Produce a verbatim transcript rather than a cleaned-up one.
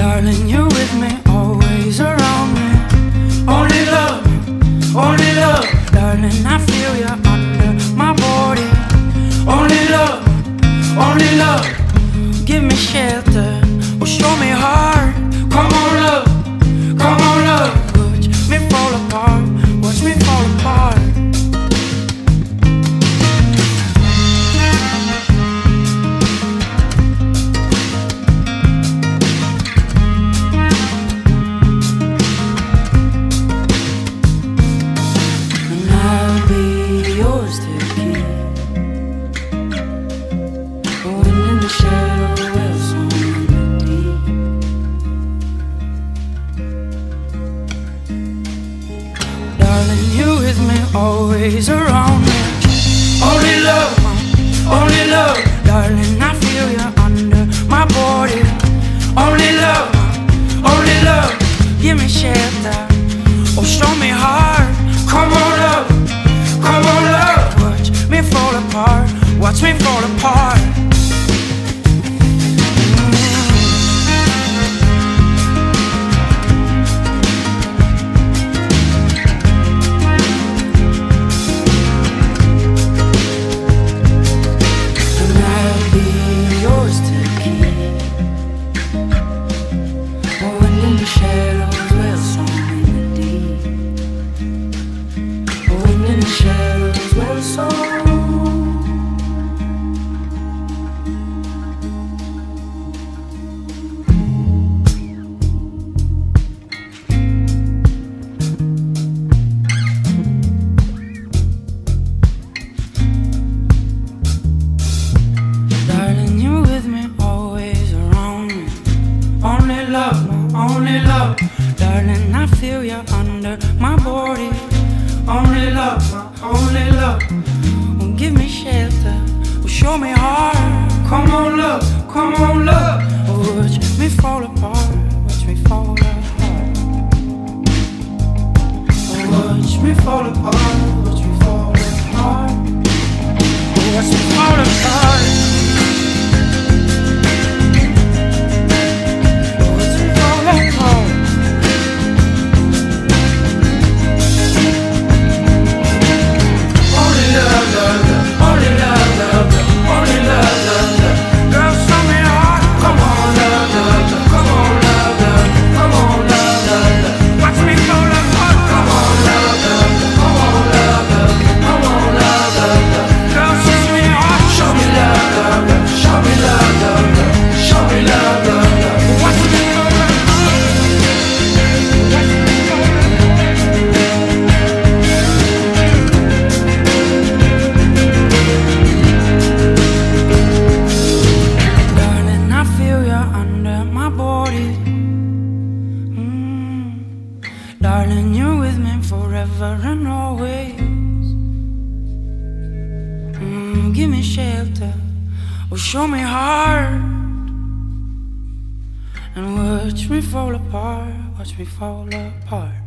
Darling, you're with me, always around me. Only love, only love. Darling, I feel you under my body. Only love, only love. Give me shelter, or show me heart. Come on, love, come on, love. Watch me fall apart, watch me fall apart. Always around me. Only love, only love. Darling, I feel you under my body. Only love, only love. Give me shelter, or show me heart. Come on, love, come on, love. Watch me fall apart, watch me fall apart. Only love, darling, I feel you under my body. Only love, only love. Well, give me shelter, well, show me heart. Come on, love, come on, love. Watch me fall apart, watch me fall apart. Watch me fall apart, watch me fall apart. Watch me fall apart. Darling, you're with me forever and always. Mm, give me shelter, or show me heart. And watch me fall apart, watch me fall apart.